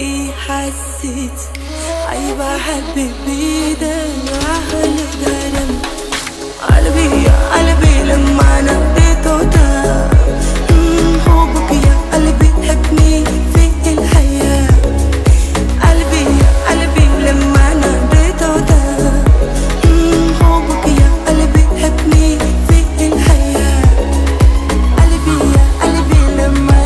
بيه حسيت عيب أحب بيده أهل الهرم. قلبي يا قلبي لما ناديته ده حبك يا قلبي تحبني في الحياة. قلبي يا قلبي لما ناديته ده حبك يا قلبي تحبني في الحياة. قلبي يا قلبي لما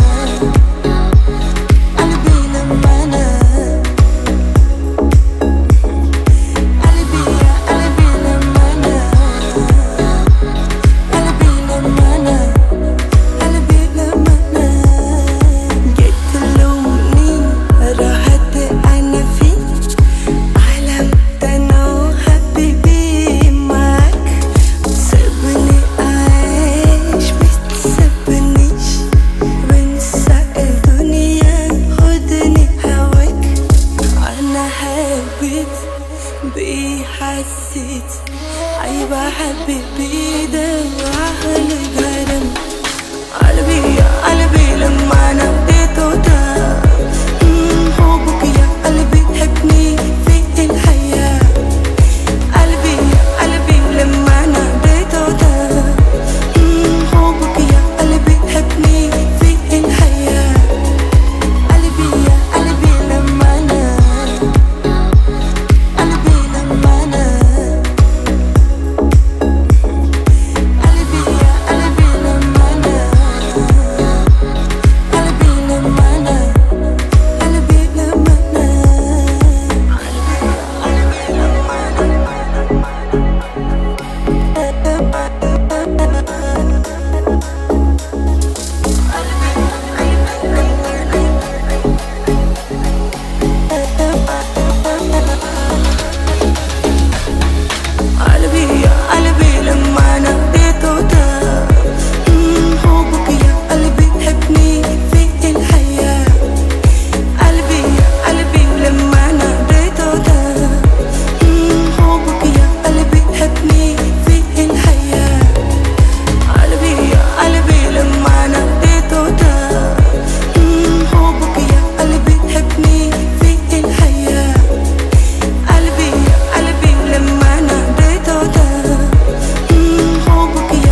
بيه حسيت عيب أحب بيده أهل الهرم. قلبي يا قلبي لما ناديته ده حبك يا قلبي تحبني في الحياة. قلبي يا قلبي لما ناديته ده حبك يا قلبي تحبني في الحياة. قلبي يا قلبي لما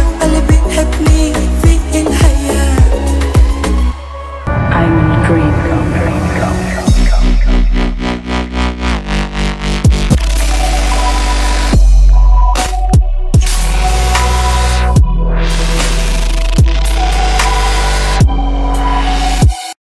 I'm in a dream.